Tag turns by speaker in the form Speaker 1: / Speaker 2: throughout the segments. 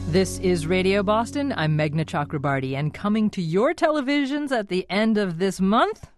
Speaker 1: This is Radio Boston. I'm Meghna Chakrabarty, and coming to your televisions at the end of this month...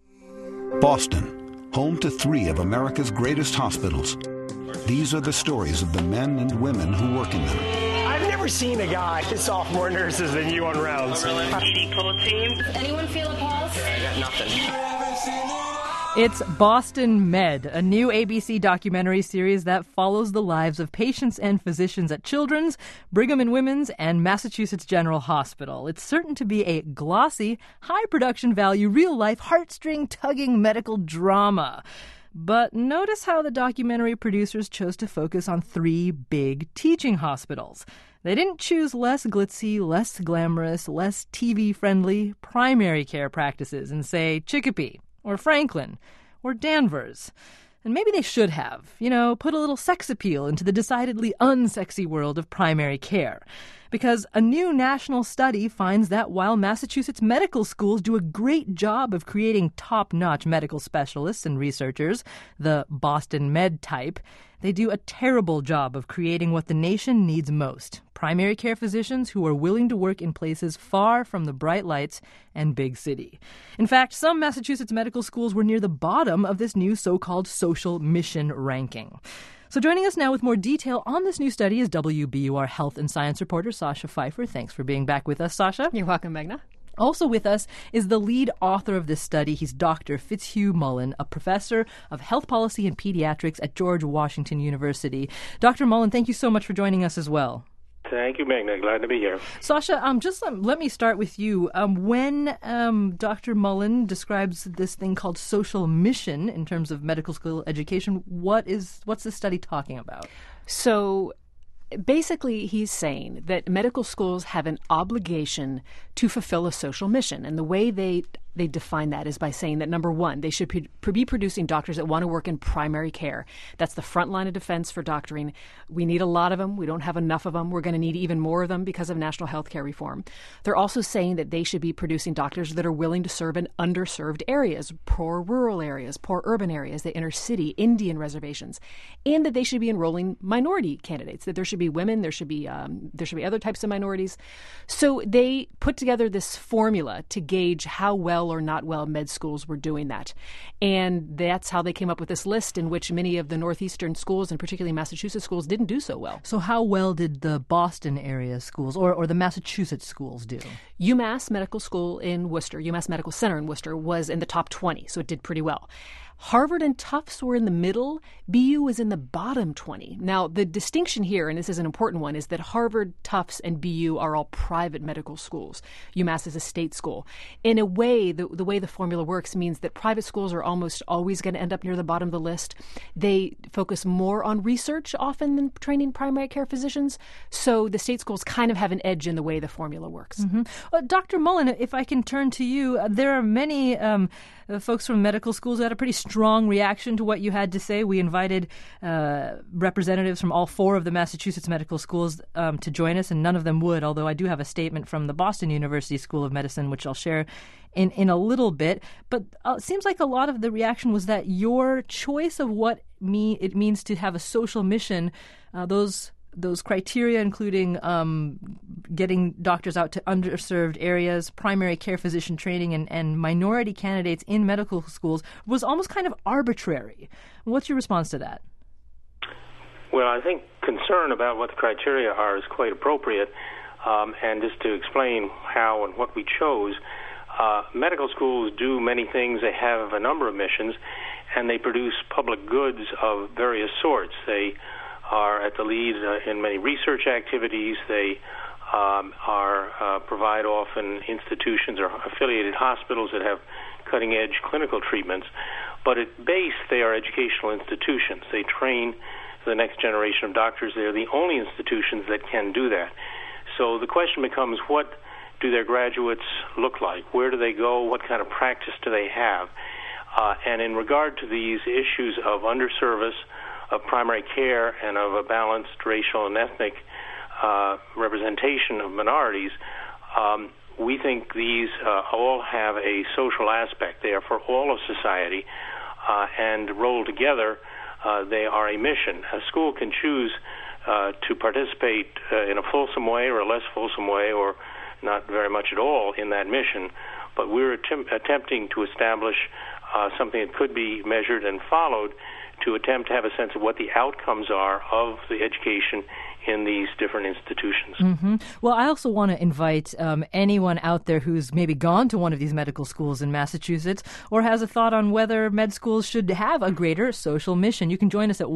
Speaker 2: Boston, home to 3 of America's greatest hospitals. These are the stories of the men and women who work in them.
Speaker 3: I've never seen a guy that saw more nurses than you on rounds.
Speaker 4: Pull team.
Speaker 5: Anyone feel a pulse?
Speaker 3: I got nothing.
Speaker 1: It's Boston Med, a new ABC documentary series that follows the lives of patients and physicians at Children's, Brigham and Women's, and Massachusetts General Hospital. It's certain to be a glossy, high production value, real-life, heartstring-tugging medical drama. But notice how the documentary producers chose to focus on 3 big teaching hospitals. They didn't choose less glitzy, less glamorous, less TV-friendly primary care practices in, say, Chicopee, or Franklin, or Danvers. And maybe they should have, put a little sex appeal into the decidedly unsexy world of primary care. Because a new national study finds that while Massachusetts medical schools do a great job of creating top-notch medical specialists and researchers, the Boston Med type, they do a terrible job of creating what the nation needs most: primary care physicians who are willing to work in places far from the bright lights and big city. In fact, some Massachusetts medical schools were near the bottom of this new so-called social mission ranking. So joining us now with more detail on this new study is WBUR health and science reporter Sasha Pfeiffer. Thanks for being back with us, Sasha.
Speaker 6: You're welcome, Meghna.
Speaker 1: Also with us is the lead author of this study. He's Dr. Fitzhugh Mullen, a professor of health policy and pediatrics at George Washington University. Dr. Mullen, thank you so much for joining us as well.
Speaker 7: Thank you, Meghna. Glad to be here.
Speaker 1: Sasha, let me start with you. When Dr. Mullen describes this thing called social mission in terms of medical school education, what's the study talking about?
Speaker 6: So basically, he's saying that medical schools have an obligation to fulfill a social mission. And the way they define that is by saying that, number one, they should be producing doctors that want to work in primary care. That's the front line of defense for doctoring. We need a lot of them. We don't have enough of them. We're going to need even more of them because of national health care reform. They're also saying that they should be producing doctors that are willing to serve in underserved areas, poor rural areas, poor urban areas, the inner city, Indian reservations, and that they should be enrolling minority candidates, that there should be women, there should be other types of minorities. So they put together this formula to gauge how well or not well med schools were doing that. And that's how they came up with this list in which many of the northeastern schools, and particularly Massachusetts schools, didn't do so well.
Speaker 1: So how well did the Boston area schools or the Massachusetts schools do?
Speaker 6: UMass Medical School in Worcester, UMass Medical Center in Worcester, was in the top 20, so it did pretty well. Harvard and Tufts were in the middle. BU was in the bottom 20. Now, the distinction here, and this is an important one, is that Harvard, Tufts, and BU are all private medical schools. UMass is a state school. In a way, the way the formula works means that private schools are almost always going to end up near the bottom of the list. They focus more on research often than training primary care physicians. So the state schools kind of have an edge in the way the formula works.
Speaker 1: Mm-hmm. Well, Dr. Mullen, if I can turn to you, there are many folks from medical schools that had a pretty strong reaction to what you had to say. We invited representatives from all 4 of the Massachusetts medical schools to join us, and none of them would, although I do have a statement from the Boston University School of Medicine, which I'll share in a little bit. But it seems like a lot of the reaction was that your choice of what it means to have a social mission, those criteria, including getting doctors out to underserved areas, primary care physician training, and minority candidates in medical schools, was almost kind of arbitrary. What's your response to that?
Speaker 7: Well, I think concern about what the criteria are is quite appropriate. And just to explain how and what we chose, medical schools do many things. They have a number of missions, and they produce public goods of various sorts. They are at the lead in many research activities. They provide often institutions or affiliated hospitals that have cutting-edge clinical treatments. But at base, they are educational institutions. They train the next generation of doctors. They are the only institutions that can do that. So the question becomes, what do their graduates look like? Where do they go? What kind of practice do they have? And in regard to these issues of underservice, of primary care, and of a balanced racial and ethnic representation of minorities, we think these all have a social aspect. They are for all of society, and rolled together, they are a mission. A school can choose to participate in a fulsome way or a less fulsome way or not very much at all in that mission. But we're attempting to establish something that could be measured and followed to attempt to have a sense of what the outcomes are of the education in these different institutions.
Speaker 1: Mm-hmm. Well, I also want to invite anyone out there who's maybe gone to one of these medical schools in Massachusetts or has a thought on whether med schools should have a greater social mission. You can join us at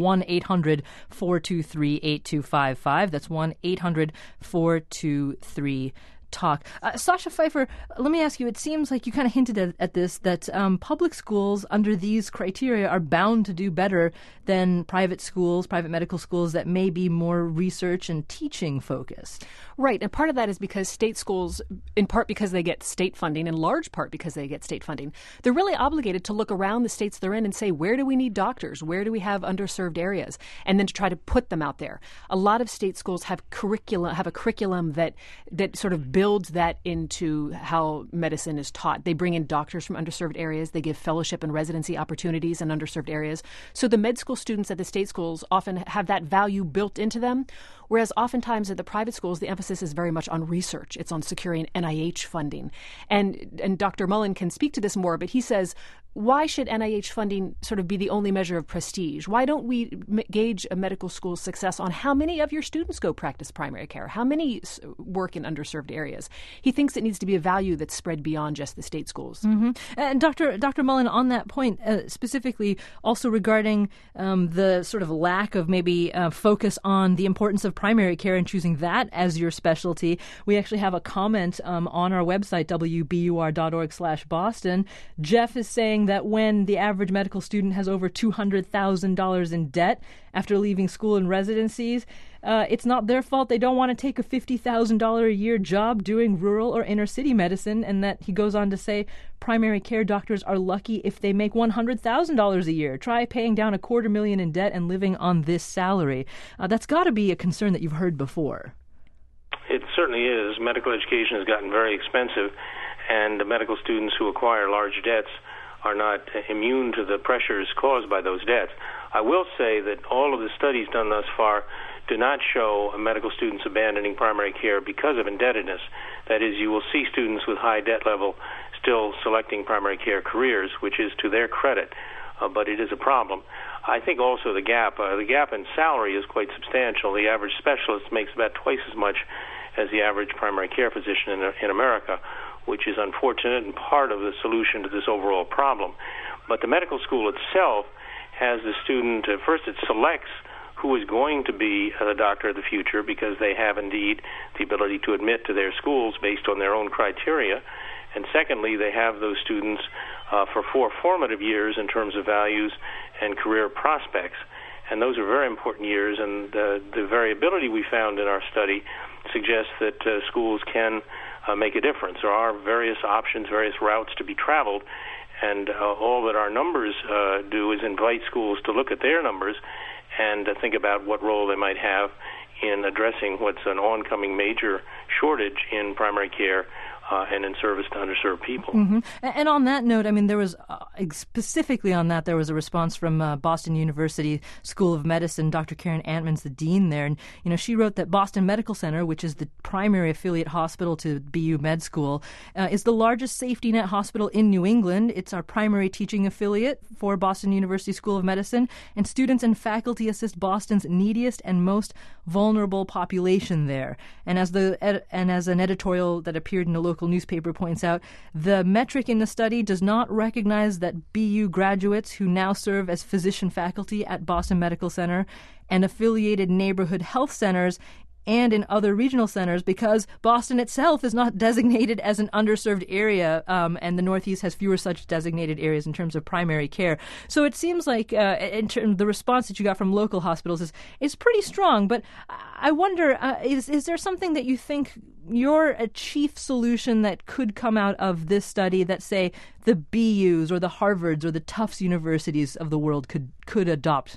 Speaker 1: 1-800-423-8255. That's 1-800-423-TALK. Sasha Pfeiffer, let me ask you, it seems like you kind of hinted at this, that public schools under these criteria are bound to do better than private schools, private medical schools that may be more research and teaching focused.
Speaker 6: Right, and part of that is because state schools, in part because they get state funding, in large part because they get state funding, they're really obligated to look around the states they're in and say, where do we need doctors? Where do we have underserved areas? And then to try to put them out there. A lot of state schools have a curriculum that sort of builds that into how medicine is taught. They bring in doctors from underserved areas. They give fellowship and residency opportunities in underserved areas. So the med school students at the state schools often have that value built into them, whereas oftentimes at the private schools, the emphasis is very much on research. It's on securing NIH funding. And Dr. Mullen can speak to this more, but he says, why should NIH funding sort of be the only measure of prestige? Why don't we gauge a medical school's success on how many of your students go practice primary care? How many work in underserved areas? He thinks it needs to be a value that's spread beyond just the state schools.
Speaker 1: Mm-hmm. And Dr. Mullen, on that point, specifically also regarding the sort of lack of maybe focus on the importance of primary care and choosing that as your specialty, we actually have a comment on our website, wbur.org/Boston. Jeff is saying that when the average medical student has over $200,000 in debt after leaving school and residencies, it's not their fault they don't want to take a $50,000 a year job doing rural or inner city medicine, and that he goes on to say primary care doctors are lucky if they make $100,000 a year. Try paying down $250,000 in debt and living on this salary. That's got to be a concern that you've heard before.
Speaker 7: It certainly is. Medical education has gotten very expensive, and the medical students who acquire large debts are not immune to the pressures caused by those debts. I will say that all of the studies done thus far do not show medical students abandoning primary care because of indebtedness. That is, you will see students with high debt level still selecting primary care careers, which is to their credit, but it is a problem. I think also the gap in salary is quite substantial. The average specialist makes about twice as much as the average primary care physician in America, which is unfortunate and part of the solution to this overall problem. But the medical school itself has the student, first it selects who is going to be the doctor of the future because they have indeed the ability to admit to their schools based on their own criteria. And secondly, they have those students for 4 formative years in terms of values and career prospects. And those are very important years, and the variability we found in our study suggests that schools can make a difference. There are various options, various routes to be traveled, and all that our numbers do is invite schools to look at their numbers and think about what role they might have in addressing what's an oncoming major shortage in primary care and in service to underserved people.
Speaker 1: Mm-hmm. And on that note, I mean, there was specifically on that, there was a response from Boston University School of Medicine. Dr. Karen Antman's the dean there, and she wrote that Boston Medical Center, which is the primary affiliate hospital to BU Med School, is the largest safety net hospital in New England. It's our primary teaching affiliate for Boston University School of Medicine, and students and faculty assist Boston's neediest and most vulnerable population there. And as an editorial that appeared in a local newspaper points out, the metric in the study does not recognize that BU graduates who now serve as physician faculty at Boston Medical Center and affiliated neighborhood health centers and in other regional centers, because Boston itself is not designated as an underserved area, and the Northeast has fewer such designated areas in terms of primary care. So it seems like the response that you got from local hospitals is pretty strong. But I wonder, is there something that you think you're a chief solution that could come out of this study that, say, the BUs or the Harvards or the Tufts universities of the world could adopt?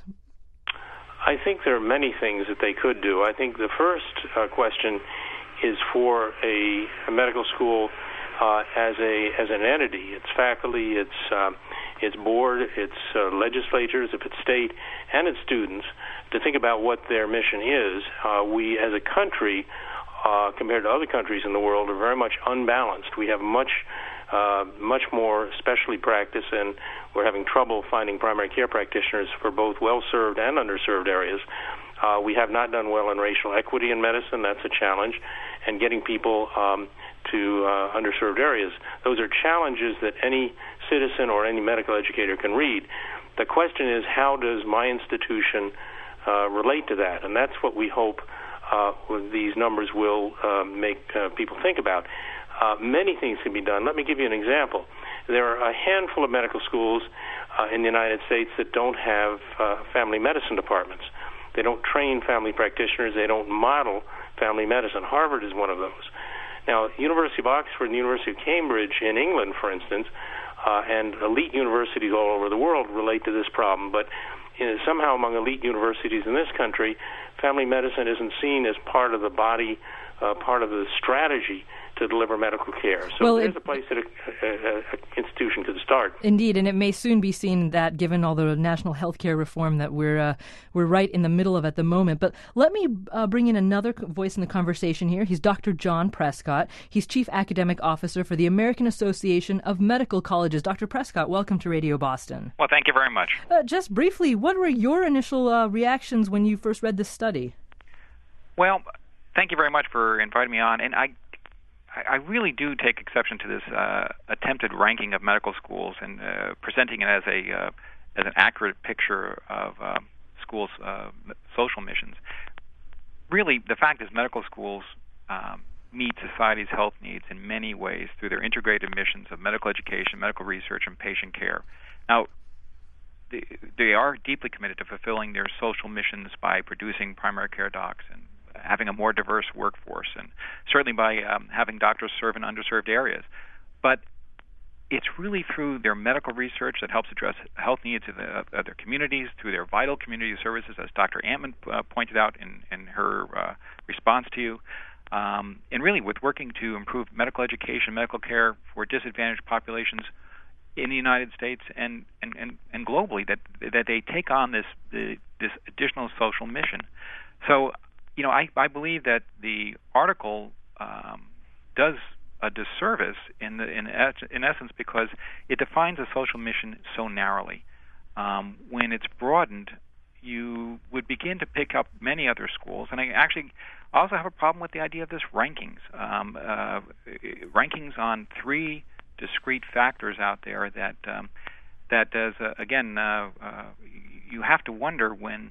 Speaker 7: I think there are many things that they could do. I think the first question is for a medical school as an entity, its faculty, its its board, its legislatures, if it's state, and its students to think about what their mission is. We, as a country, compared to other countries in the world, are very much unbalanced. We have much more specialty practice, and we're having trouble finding primary care practitioners for both well-served and underserved areas. We have not done well in racial equity in medicine. That's a challenge. And getting people to underserved areas. Those are challenges that any citizen or any medical educator can read. The question is, how does my institution relate to that? And that's what we hope these numbers will make people think about. Many things can be done. Let me give you an example. There are a handful of medical schools in the United States that don't have family medicine departments. They don't train family practitioners. They don't model family medicine. Harvard is one of those. Now, University of Oxford and the University of Cambridge in England, for instance, and elite universities all over the world relate to this problem. But somehow among elite universities in this country, family medicine isn't seen as part of the body, part of the strategy to deliver medical care. So there's a place that an institution could start.
Speaker 1: Indeed, and it may soon be seen that, given all the national health care reform that we're right in the middle of at the moment. But let me bring in another voice in the conversation here. He's Dr. John Prescott. He's Chief Academic Officer for the American Association of Medical Colleges. Dr. Prescott, welcome to Radio Boston.
Speaker 4: Well, thank you very much.
Speaker 1: Just briefly, what were your initial reactions when you first read this study?
Speaker 4: Well, thank you very much for inviting me on. And I really do take exception to this attempted ranking of medical schools and presenting it as an accurate picture of schools' social missions. Really, the fact is medical schools meet society's health needs in many ways through their integrated missions of medical education, medical research, and patient care. Now, they are deeply committed to fulfilling their social missions by producing primary care docs and having a more diverse workforce, and certainly by having doctors serve in underserved areas. But it's really through their medical research that helps address health needs of their communities, through their vital community services, as Dr. Antman pointed out in her response to you, and really with working to improve medical education, medical care for disadvantaged populations in the United States and globally, that they take on this additional social mission. So, I believe that the article does a disservice in essence because it defines a social mission so narrowly. When it's broadened, you would begin to pick up many other schools. And I also have a problem with the idea of this rankings. Rankings on three discrete factors out there that does you have to wonder when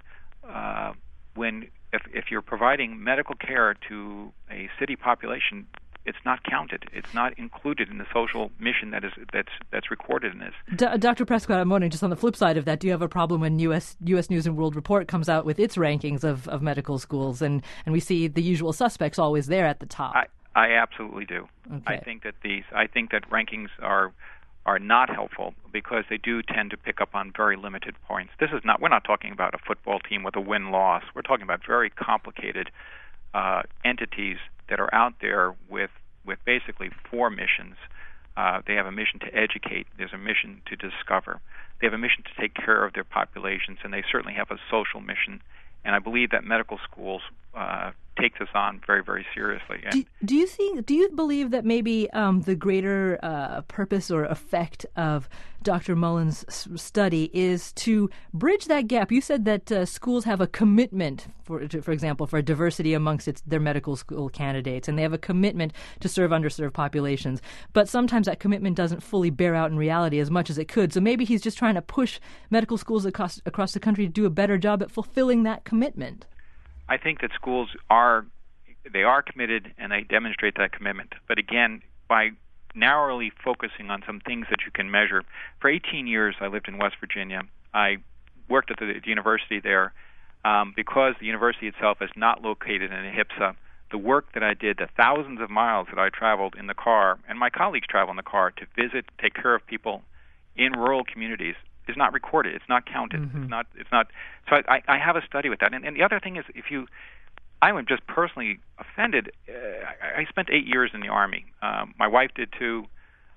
Speaker 4: if you're providing medical care to a city population, it's not counted. It's not included in the social mission that's recorded in this.
Speaker 1: Dr. Prescott, I'm wondering, just on the flip side of that, do you have a problem when U.S. News and World Report comes out with its rankings of medical schools, and we see the usual suspects always there at the top?
Speaker 4: I absolutely do.
Speaker 1: Okay.
Speaker 4: I think that rankings are not helpful because they do tend to pick up on very limited points. We're not talking about a football team with a win-loss. We're talking about very complicated entities that are out there with basically four missions. They have a mission to educate. There's a mission to discover. They have a mission to take care of their populations, and they certainly have a social mission. And I believe that medical schools takes us on very, very seriously.
Speaker 1: Do you believe that maybe the greater purpose or effect of Dr. Mullen's study is to bridge that gap? You said that schools have a commitment, for example, for diversity amongst their medical school candidates, and they have a commitment to serve underserved populations. But sometimes that commitment doesn't fully bear out in reality as much as it could. So maybe he's just trying to push medical schools across the country to do a better job at fulfilling that commitment.
Speaker 4: I think that schools are committed and they demonstrate that commitment. But again, by narrowly focusing on some things that you can measure. For 18 years, I lived in West Virginia. I worked at the university there. Because the university itself is not located in AHIPSA, the work that I did, the thousands of miles that I traveled in the car, and my colleagues travel in the car to visit, take care of people in rural communities, is not recorded. It's not counted. Mm-hmm. It's not. So I have a study with that. And the other thing is, I am just personally offended. I spent 8 years in the Army. My wife did too.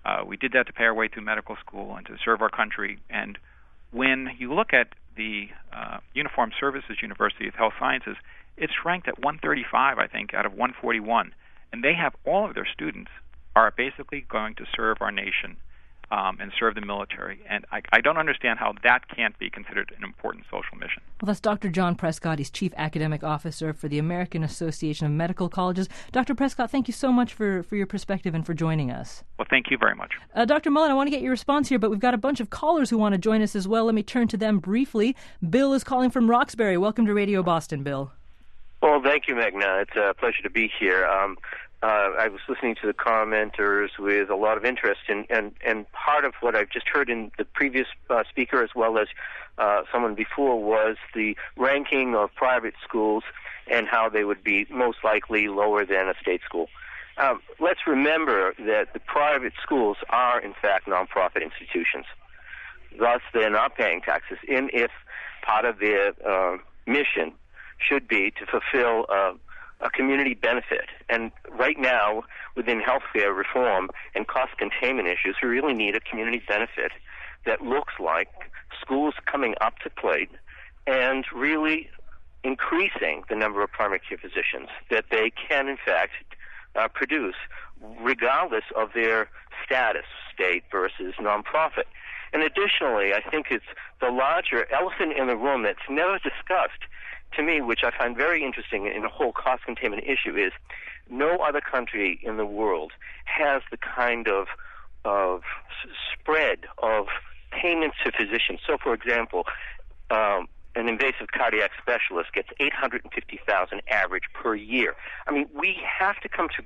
Speaker 4: We did that to pay our way through medical school and to serve our country. And when you look at the Uniformed Services University of Health Sciences, it's ranked at 135, I think, out of 141. And they have all of their students are basically going to serve our nation and serve the military. And I don't understand how that can't be considered an important social mission.
Speaker 1: Well, that's Dr. John Prescott. He's Chief Academic Officer for the American Association of Medical Colleges. Dr. Prescott, thank you so much for your perspective and for joining us.
Speaker 4: Well, thank you very much.
Speaker 1: Dr. Mullen, I want to get your response here, but we've got a bunch of callers who want to join us as well. Let me turn to them briefly. Bill is calling from Roxbury. Welcome to Radio Boston, Bill.
Speaker 5: Well, thank you, Meghna. It's a pleasure to be here. I was listening to the commenters with a lot of interest, and part of what I've just heard in the previous speaker as well as someone before was the ranking of private schools and how they would be most likely lower than a state school. Let's remember that the private schools are, in fact, nonprofit institutions. Thus, they're not paying taxes, and if part of their mission should be to fulfill a community benefit. And right now, within healthcare reform and cost containment issues, we really need a community benefit that looks like schools coming up to plate and really increasing the number of primary care physicians that they can, in fact, produce, regardless of their status, state versus nonprofit. And additionally, I think it's the larger elephant in the room that's never discussed to me, which I find very interesting in the whole cost containment issue, is no other country in the world has the kind of spread of payments to physicians. So, for example, an invasive cardiac specialist gets $850,000 average per year. I mean, we have to come to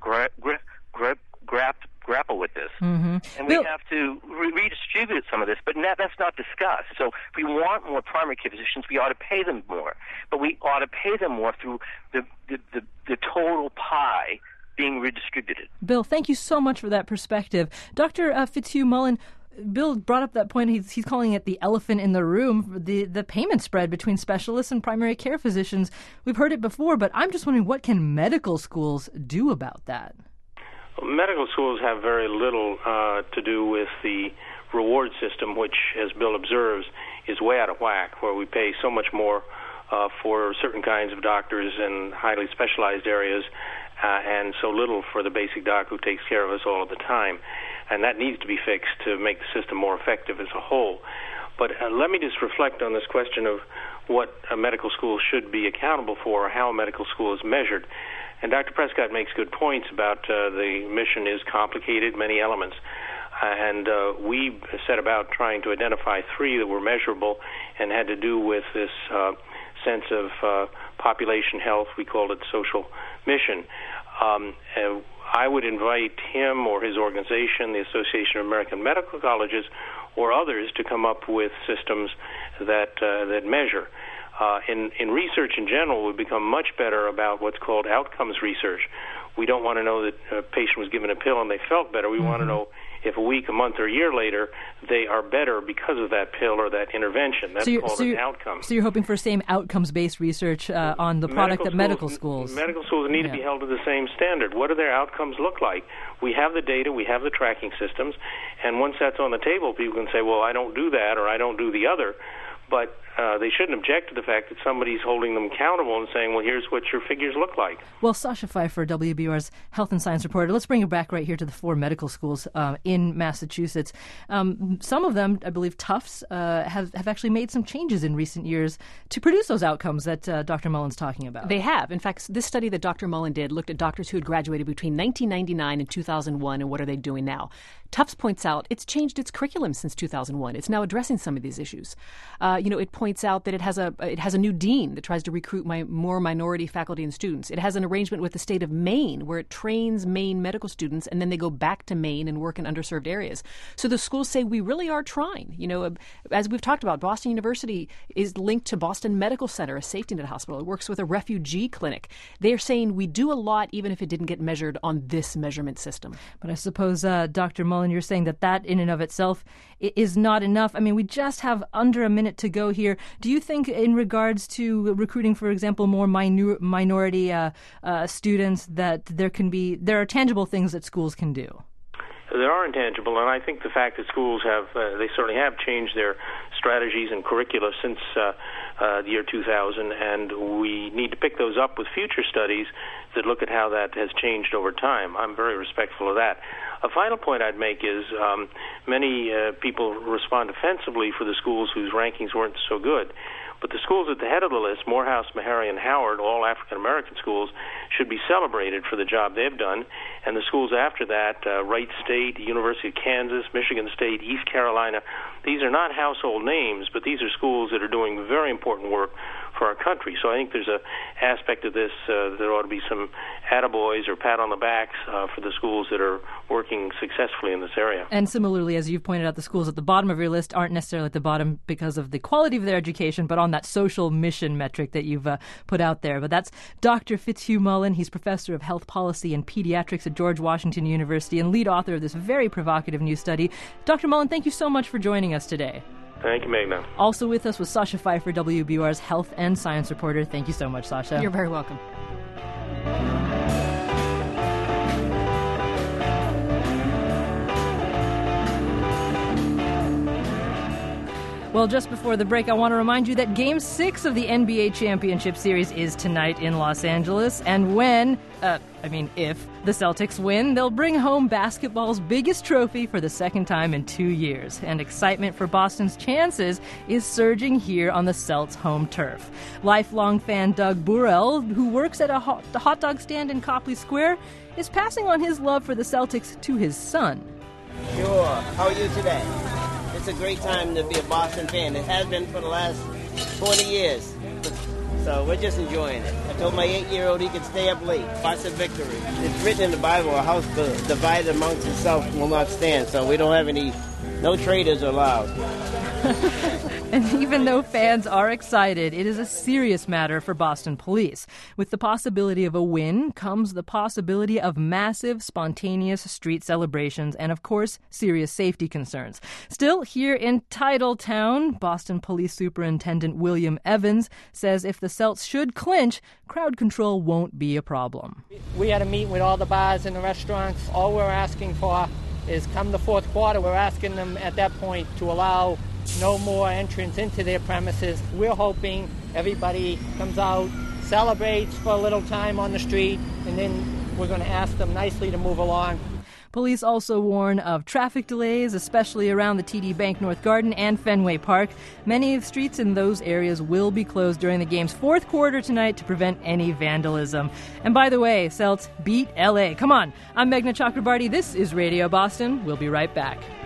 Speaker 5: grapple with this, and we have to redistribute some of this, but that's not discussed. So if we want more primary care physicians, we ought to pay them more, but we ought to pay them more through the total pie being redistributed.
Speaker 1: Bill, thank you so much for that perspective. Dr. Fitzhugh Mullen, Bill brought up that point. He's calling it the elephant in the room, the payment spread between specialists and primary care physicians. We've heard it before, but I'm just wondering, what can medical schools do about that?
Speaker 7: Medical schools have very little to do with the reward system, which, as Bill observes, is way out of whack, where we pay so much more for certain kinds of doctors in highly specialized areas and so little for the basic doc who takes care of us all of the time. And that needs to be fixed to make the system more effective as a whole. But let me just reflect on this question of what a medical school should be accountable for, or how a medical school is measured. And Dr. Prescott makes good points about the mission is complicated, many elements. And we set about trying to identify three that were measurable and had to do with this sense of population health. We called it social mission. I would invite him or his organization, the Association of American Medical Colleges, or others to come up with systems that measure. In research in general, we've become much better about what's called outcomes research. We don't want to know that a patient was given a pill and they felt better. We want to know if a week, a month, or a year later they are better because of that pill or that intervention. That's called an outcome.
Speaker 1: So you're hoping for same outcomes-based research on the product that medical schools...
Speaker 7: Medical schools need to be held to the same standard. What do their outcomes look like? We have the data, we have the tracking systems, and once that's on the table, people can say, well, I don't do that or I don't do the other. But they shouldn't object to the fact that somebody's holding them accountable and saying, well, here's what your figures look like.
Speaker 1: Well, Sasha Pfeiffer, WBUR's Health and Science reporter. Let's bring it back right here to the 4 medical schools in Massachusetts. Some of them, I believe Tufts, have actually made some changes in recent years to produce those outcomes that Dr. Mullen's talking about.
Speaker 6: They have. In fact, this study that Dr. Mullen did looked at doctors who had graduated between 1999 and 2001, and what are they doing now. Tufts points out it's changed its curriculum since 2001. It's now addressing some of these issues. It points out that it has a new dean that tries to recruit more minority faculty and students. It has an arrangement with the state of Maine where it trains Maine medical students, and then they go back to Maine and work in underserved areas. So the schools say we really are trying. As we've talked about, Boston University is linked to Boston Medical Center, a safety net hospital. It works with a refugee clinic. They are saying we do a lot even if it didn't get measured on this measurement system.
Speaker 1: But I suppose, Dr. Mullen, you're saying that in and of itself is not enough. I mean, we just have under a minute to go here. Do you think in regards to recruiting, for example, more minority students, that there are tangible things that schools can do?
Speaker 7: that are intangible, and I think the fact that schools they certainly have changed their strategies and curricula since the year 2000, and we need to pick those up with future studies that look at how that has changed over time. I'm very respectful of that. A final point I'd make is many people respond offensively for the schools whose rankings weren't so good. But the schools at the head of the list, Morehouse, Meharry, and Howard, all African-American schools, should be celebrated for the job they've done. And the schools after that, Wright State, University of Kansas, Michigan State, East Carolina, these are not household names, but these are schools that are doing very important work for our country. So I think there's an aspect of this there ought to be some attaboys or pat on the backs for the schools that are working successfully in this area.
Speaker 1: And similarly, as you've pointed out, the schools at the bottom of your list aren't necessarily at the bottom because of the quality of their education, but on that social mission metric that you've put out there. But that's Dr. Fitzhugh Mullen. He's professor of health policy and pediatrics at George Washington University and lead author of this very provocative new study. Dr. Mullen, thank you so much for joining us today.
Speaker 7: Thank you, Meghna.
Speaker 1: Also with us was Sasha Pfeiffer, WBUR's health and science reporter. Thank you so much, Sasha.
Speaker 6: You're very welcome.
Speaker 1: Well, just before the break, I want to remind you that Game 6 of the NBA Championship Series is tonight in Los Angeles. And if the Celtics win, they'll bring home basketball's biggest trophy for the second time in 2 years. And excitement for Boston's chances is surging here on the Celts' home turf. Lifelong fan Doug Burrell, who works at a hot dog stand in Copley Square, is passing on his love for the Celtics to his son.
Speaker 8: Sure. How are you today? It's a great time to be a Boston fan. It has been for the last 20 years. So we're just enjoying it. I told my 8-year-old he could stay up late, watch the victory. It's written in the Bible, a house divided amongst itself will not stand. So we don't have no traitors allowed.
Speaker 1: And even though fans are excited, it is a serious matter for Boston police. With the possibility of a win comes the possibility of massive, spontaneous street celebrations and, of course, serious safety concerns. Still, here in Titletown, Boston Police Superintendent William Evans says if the Celts should clinch, crowd control won't be a problem.
Speaker 9: We had a meeting with all the bars and the restaurants. All we're asking for is come the fourth quarter, we're asking them at that point to allow no more entrance into their premises. We're hoping everybody comes out, celebrates for a little time on the street, and then we're going to ask them nicely to move along.
Speaker 1: Police also warn of traffic delays, especially around the TD Bank North Garden and Fenway Park. Many of the streets in those areas will be closed during the game's fourth quarter tonight to prevent any vandalism. And by the way, Celts beat LA. Come on. I'm Meghna Chakrabarty. This is Radio Boston. We'll be right back.